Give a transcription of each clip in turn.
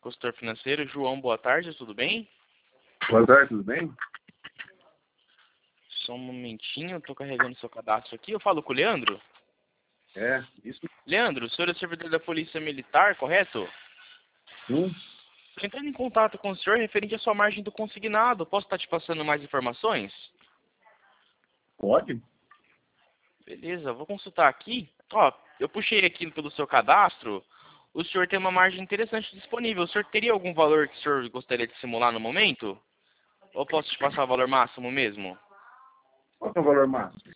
Consultor financeiro, João, boa tarde, tudo bem? Boa tarde, tudo bem? Só um momentinho, estou carregando seu cadastro aqui. Eu falo com o Leandro? É, isso Leandro, o senhor é servidor da Polícia Militar, correto? sim. Estou entrando em contato com o senhor referente à sua margem do consignado. Posso estar te passando mais informações? Pode? Beleza, vou consultar aqui. Ó, eu puxei aqui pelo seu cadastro. O senhor tem uma margem interessante disponível. O senhor teria algum valor que o senhor gostaria de simular no momento? Ou posso te passar o valor máximo mesmo? Qual é o valor máximo?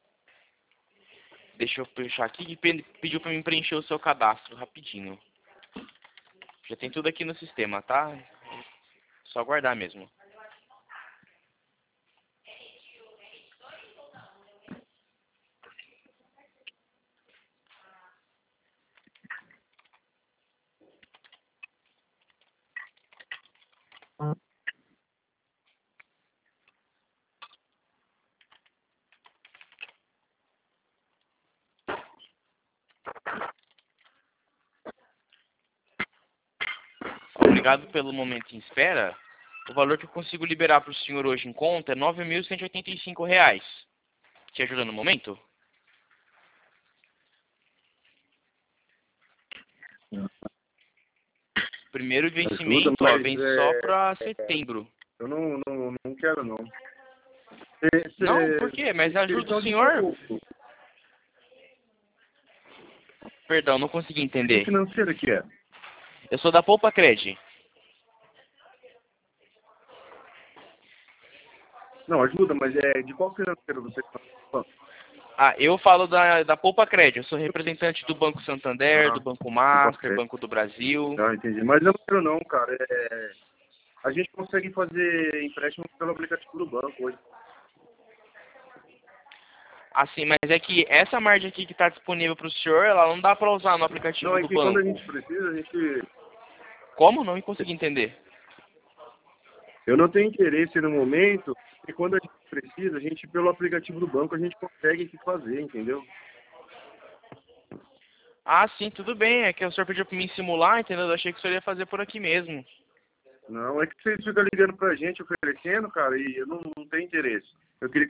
Deixa eu puxar aqui que pediu para mim preencher o seu cadastro rapidinho. Já tem tudo aqui no sistema, tá? Só aguardar mesmo. Obrigado pelo momento em espera. O valor que eu consigo liberar para o senhor hoje em conta é R$ 9.185. Te ajuda no momento? Primeiro vencimento, ó, mas vem só para setembro. eu não quero, não. Não, por quê? Mas ajuda o senhor? Perdão, não consegui Que entender. financeira que é? Eu sou da Poupa Cred. Não, ajuda, mas é de qual financeira você está falando? Ah, eu falo da Poupa Cred. Eu sou representante do Banco Santander, do Banco Master, Banco do Brasil. Ah, entendi. Mas eu não quero, não, cara. A gente consegue fazer empréstimo pelo aplicativo do banco hoje. Assim, mas é que essa margem aqui que está disponível para o senhor, ela não dá para usar no aplicativo Não, é do que quando a banco. gente precisa, a gente... Como? Não consegui entender. Eu não tenho interesse no momento, e quando a gente precisa, a gente, pelo aplicativo do banco, a gente consegue aqui fazer, entendeu? Ah, sim, tudo bem. É que o senhor pediu para mim simular, entendeu? Eu achei que o senhor ia fazer por aqui mesmo. Não, é que vocês ficam ligando pra gente, oferecendo, cara, e eu não tenho interesse. Eu queria